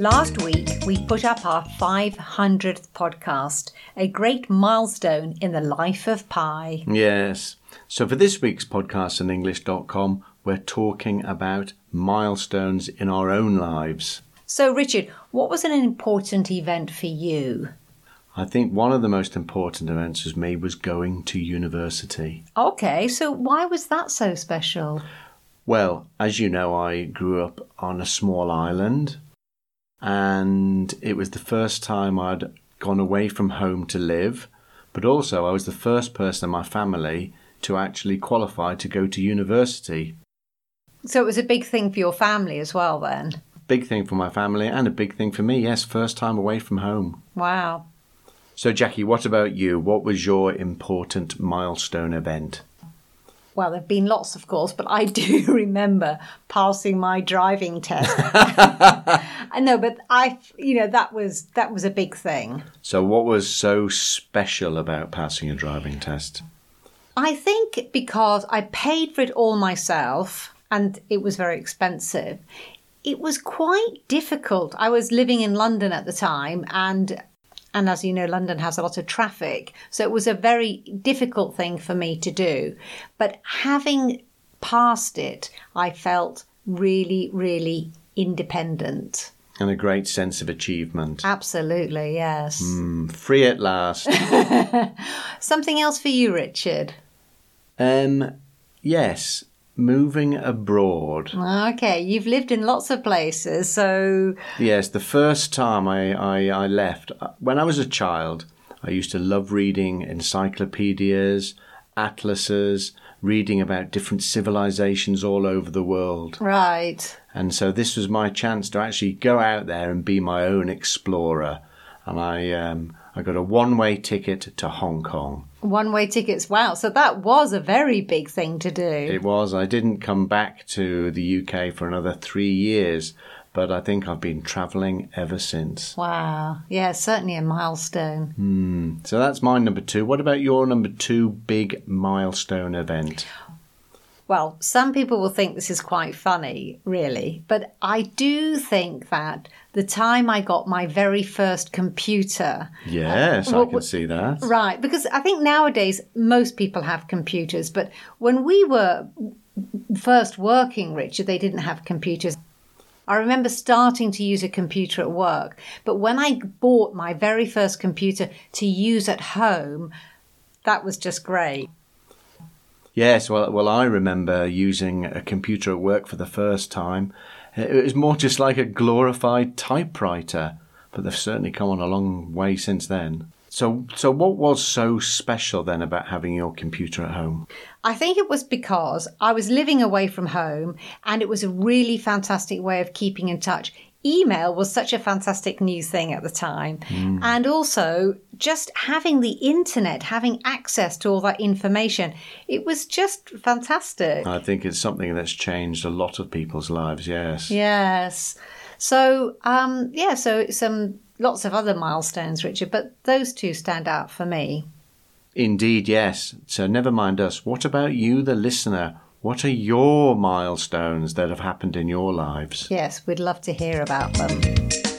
Last week, we put up our 500th podcast, a great milestone in the life of Pi. Yes. So for this week's podcast on English.com, we're talking about milestones in our own lives. So, Richard, what was an important event for you? I think one of the most important events for me was going to university. Okay, so why was that so special? Well, as you know, I grew up on a small island, and it was the first time I'd gone away from home to live, but also I was the first person in my family to actually qualify to go to university. So it was a big thing for your family as well then? Big thing for my family and a big thing for me, yes, first time away from home. Wow. So, Jackie, what about you? What was your important milestone event? Well, there have been lots, of course, but I do remember passing my driving test. I know, but that was a big thing. So what was so special about passing a driving test? I think because I paid for it all myself and it was very expensive. It was quite difficult. I was living in London at the time and as you know, London has a lot of traffic. So it was a very difficult thing for me to do. But having passed it, I felt really, really independent. And a great sense of achievement. Absolutely, yes. Free at last. Something else for you, Richard? Yes. Moving abroad. Okay, you've lived in lots of places, so... Yes, the first time I left, when I was a child, I used to love reading encyclopedias, atlases, reading about different civilizations all over the world. Right. And so this was my chance to actually go out there and be my own explorer. And I got a one-way ticket to Hong Kong. One-way tickets, wow. So that was a very big thing to do. It was. I didn't come back to the UK for another 3 years, but I think I've been travelling ever since. Wow. Yeah, certainly a milestone. So that's my number 2. What about your number 2 big milestone event? Well, some people will think this is quite funny, really, but I do think that the time I got my very first computer... Yes, I can see that. Right, because I think nowadays most people have computers, but when we were first working, Richard, they didn't have computers. I remember starting to use a computer at work, but when I bought my very first computer to use at home, that was just great. Yes, well, I remember using a computer at work for the first time. It was more just like a glorified typewriter, but they've certainly come on a long way since then. So what was so special then about having your computer at home? I think it was because I was living away from home and it was a really fantastic way of keeping in touch. Email was such a fantastic new thing at the time. And also just having the internet, having access to all that information, it was just fantastic. I think it's something that's changed a lot of people's lives, yes. Yes. So, so some lots of other milestones, Richard, but those two stand out for me. Indeed, yes. So never mind us. What about you, the listener? What are your milestones that have happened in your lives? Yes, we'd love to hear about them.